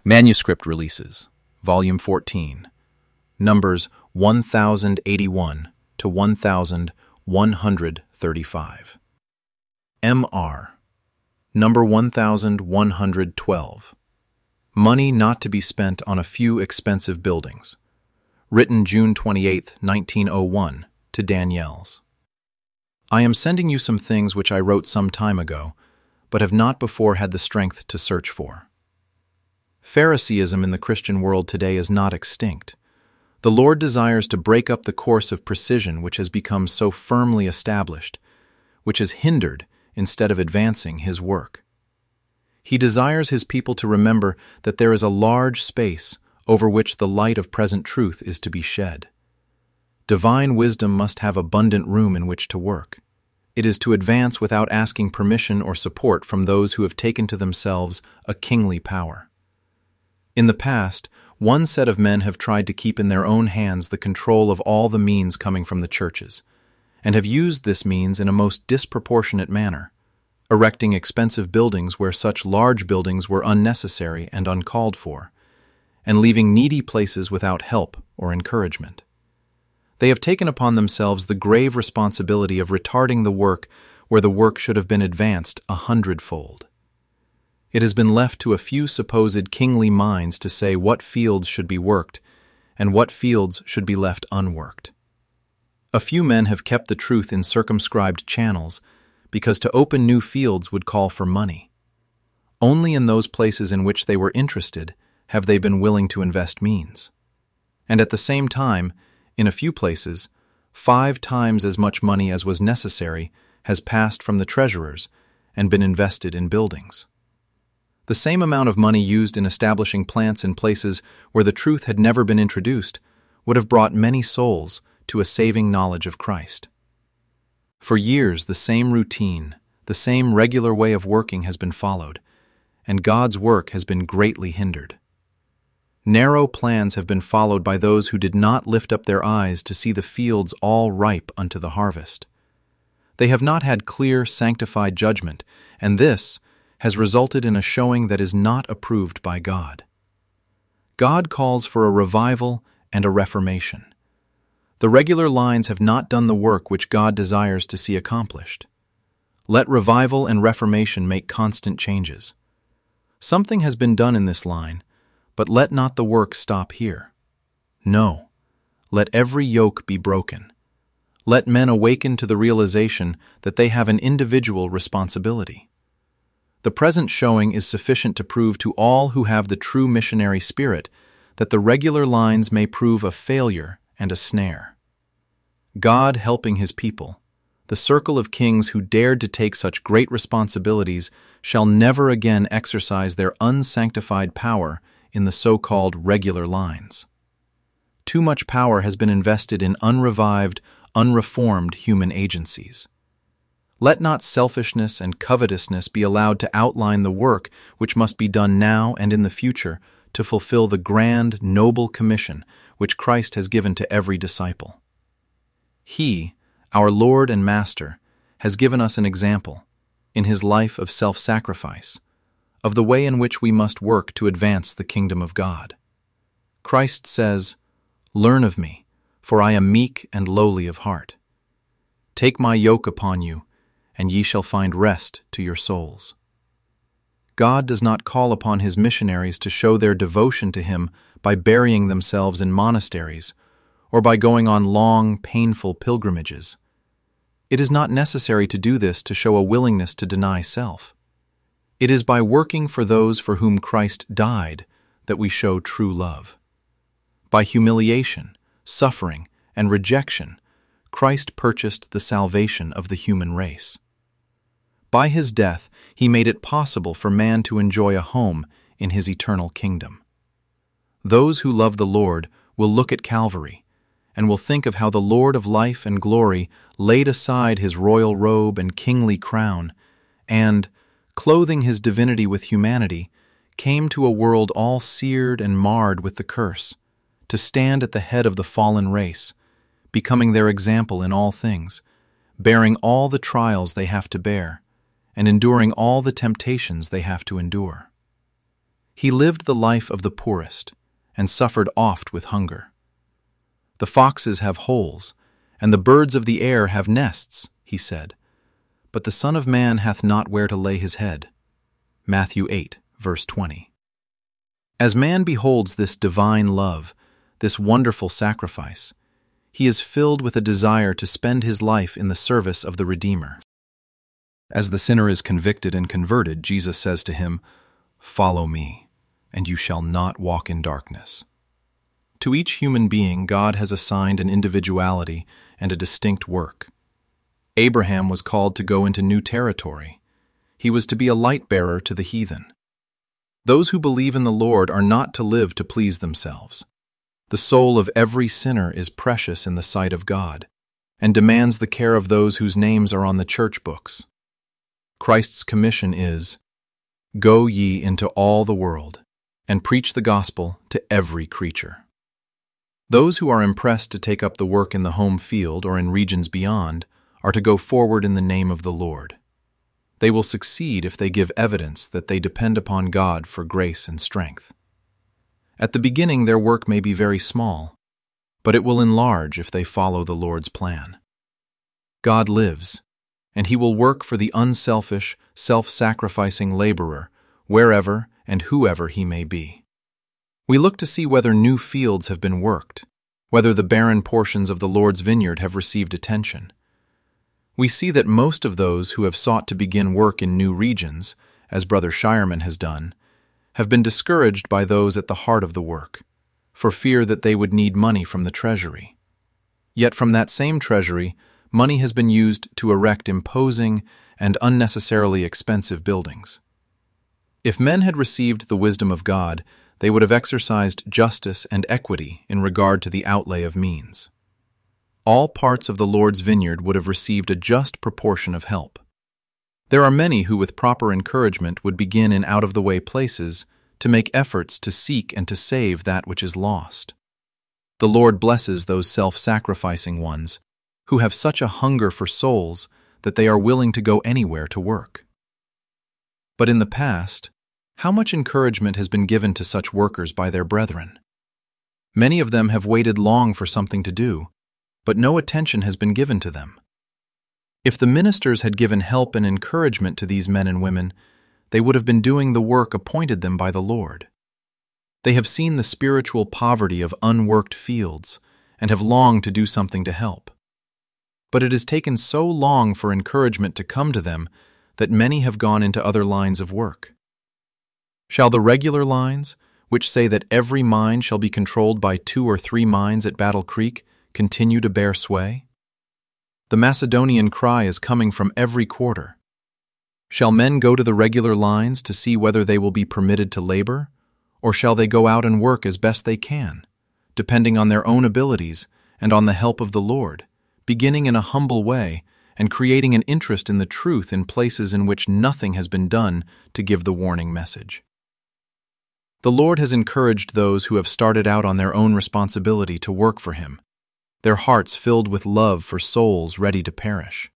Manuscript Releases, Volume 14, numbers 1081 to 1135. M.R. Number 1112. Money Not to be Spent on a Few Expensive Buildings. Written June 28, 1901, to Danielles. I am sending you some things which I wrote some time ago, but have not before had the strength to search for. Phariseeism in the Christian world today is not extinct. The Lord desires to break up the course of precision which has become so firmly established, which has hindered instead of advancing His work. He desires His people to remember that there is a large space over which the light of present truth is to be shed. Divine wisdom must have abundant room in which to work. It is to advance without asking permission or support from those who have taken to themselves a kingly power. In the past, one set of men have tried to keep in their own hands the control of all the means coming from the churches, and have used this means in a most disproportionate manner, erecting expensive buildings where such large buildings were unnecessary and uncalled for, and leaving needy places without help or encouragement. They have taken upon themselves the grave responsibility of retarding the work where the work should have been advanced 100-fold. It has been left to a few supposed kingly minds to say what fields should be worked and what fields should be left unworked. A few men have kept the truth in circumscribed channels because to open new fields would call for money. Only in those places in which they were interested have they been willing to invest means. And at the same time, in a few places, 5 times as much money as was necessary has passed from the treasurers and been invested in buildings. The same amount of money used in establishing plants in places where the truth had never been introduced would have brought many souls to a saving knowledge of Christ. For years, the same routine, the same regular way of working has been followed, and God's work has been greatly hindered. Narrow plans have been followed by those who did not lift up their eyes to see the fields all ripe unto the harvest. They have not had clear, sanctified judgment, and this has resulted in a showing that is not approved by God. God calls for a revival and a reformation. The regular lines have not done the work which God desires to see accomplished. Let revival and reformation make constant changes. Something has been done in this line, but let not the work stop here. No, let every yoke be broken. Let men awaken to the realization that they have an individual responsibility. The present showing is sufficient to prove to all who have the true missionary spirit that the regular lines may prove a failure and a snare. God helping His people, the circle of kings who dared to take such great responsibilities shall never again exercise their unsanctified power in the so-called regular lines. Too much power has been invested in unrevived, unreformed human agencies. Let not selfishness and covetousness be allowed to outline the work which must be done now and in the future to fulfill the grand, noble commission which Christ has given to every disciple. He, our Lord and Master, has given us an example, in His life of self-sacrifice, of the way in which we must work to advance the kingdom of God. Christ says, "Learn of me, for I am meek and lowly of heart. Take my yoke upon you, and ye shall find rest to your souls." God does not call upon His missionaries to show their devotion to Him by burying themselves in monasteries or by going on long, painful pilgrimages. It is not necessary to do this to show a willingness to deny self. It is by working for those for whom Christ died that we show true love. By humiliation, suffering, and rejection, Christ purchased the salvation of the human race. By His death, He made it possible for man to enjoy a home in His eternal kingdom. Those who love the Lord will look at Calvary and will think of how the Lord of life and glory laid aside His royal robe and kingly crown and, clothing His divinity with humanity, came to a world all seared and marred with the curse, to stand at the head of the fallen race, becoming their example in all things, bearing all the trials they have to bear, and enduring all the temptations they have to endure. He lived the life of the poorest, and suffered oft with hunger. The foxes have holes, and the birds of the air have nests, he said, but the Son of Man hath not where to lay his head. Matthew 8, verse 20. As man beholds this divine love, this wonderful sacrifice, he is filled with a desire to spend his life in the service of the Redeemer. As the sinner is convicted and converted, Jesus says to him, "Follow me, and you shall not walk in darkness." To each human being, God has assigned an individuality and a distinct work. Abraham was called to go into new territory. He was to be a light-bearer to the heathen. Those who believe in the Lord are not to live to please themselves. The soul of every sinner is precious in the sight of God, and demands the care of those whose names are on the church books. Christ's commission is, "Go ye into all the world, and preach the gospel to every creature." Those who are impressed to take up the work in the home field or in regions beyond are to go forward in the name of the Lord. They will succeed if they give evidence that they depend upon God for grace and strength. At the beginning, their work may be very small, but it will enlarge if they follow the Lord's plan. God lives, and He will work for the unselfish, self-sacrificing laborer, wherever and whoever he may be. We look to see whether new fields have been worked, whether the barren portions of the Lord's vineyard have received attention. We see that most of those who have sought to begin work in new regions, as Brother Shireman has done, have been discouraged by those at the heart of the work, for fear that they would need money from the treasury. Yet from that same treasury, money has been used to erect imposing and unnecessarily expensive buildings. If men had received the wisdom of God, they would have exercised justice and equity in regard to the outlay of means. All parts of the Lord's vineyard would have received a just proportion of help. There are many who with proper encouragement would begin in out-of-the-way places to make efforts to seek and to save that which is lost. The Lord blesses those self-sacrificing ones who have such a hunger for souls that they are willing to go anywhere to work. But in the past, how much encouragement has been given to such workers by their brethren? Many of them have waited long for something to do, but no attention has been given to them. If the ministers had given help and encouragement to these men and women, they would have been doing the work appointed them by the Lord. They have seen the spiritual poverty of unworked fields and have longed to do something to help. But it has taken so long for encouragement to come to them that many have gone into other lines of work. Shall the regular lines, which say that every mine shall be controlled by 2 or 3 mines at Battle Creek, continue to bear sway? The Macedonian cry is coming from every quarter. Shall men go to the regular lines to see whether they will be permitted to labor, or shall they go out and work as best they can, depending on their own abilities and on the help of the Lord, beginning in a humble way and creating an interest in the truth in places in which nothing has been done to give the warning message? The Lord has encouraged those who have started out on their own responsibility to work for Him, their hearts filled with love for souls ready to perish.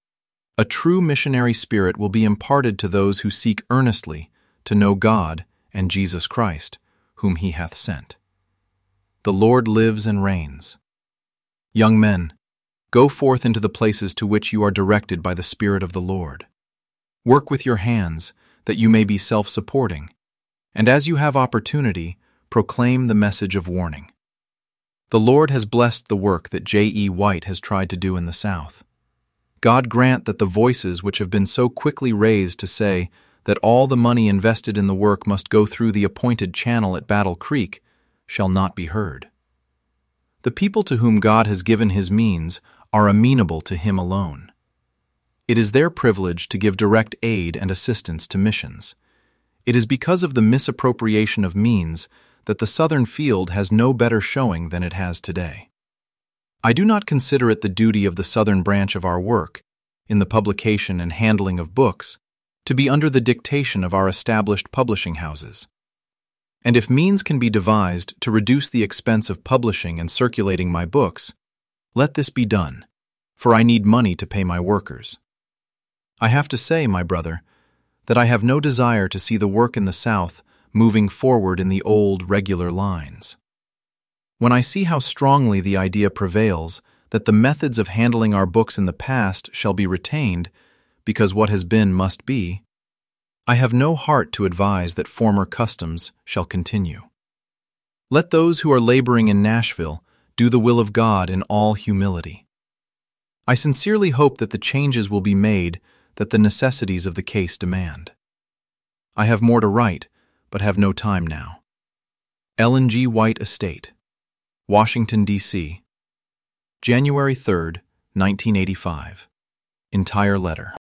A true missionary spirit will be imparted to those who seek earnestly to know God and Jesus Christ, whom He hath sent. The Lord lives and reigns. Young men, go forth into the places to which you are directed by the Spirit of the Lord. Work with your hands, that you may be self-supporting, and as you have opportunity, proclaim the message of warning. The Lord has blessed the work that J.E. White has tried to do in the South. God grant that the voices which have been so quickly raised to say that all the money invested in the work must go through the appointed channel at Battle Creek shall not be heard. The people to whom God has given His means are amenable to Him alone. It is their privilege to give direct aid and assistance to missions. It is because of the misappropriation of means that the Southern field has no better showing than it has today. I do not consider it the duty of the Southern branch of our work, in the publication and handling of books, to be under the dictation of our established publishing houses. And if means can be devised to reduce the expense of publishing and circulating my books, let this be done, for I need money to pay my workers. I have to say, my brother, that I have no desire to see the work in the South moving forward in the old, regular lines. When I see how strongly the idea prevails that the methods of handling our books in the past shall be retained, because what has been must be, I have no heart to advise that former customs shall continue. Let those who are laboring in Nashville do the will of God in all humility. I sincerely hope that the changes will be made that the necessities of the case demand. I have more to write, but have no time now. Ellen G. White Estate, Washington, D.C., January 3, 1985. Entire letter.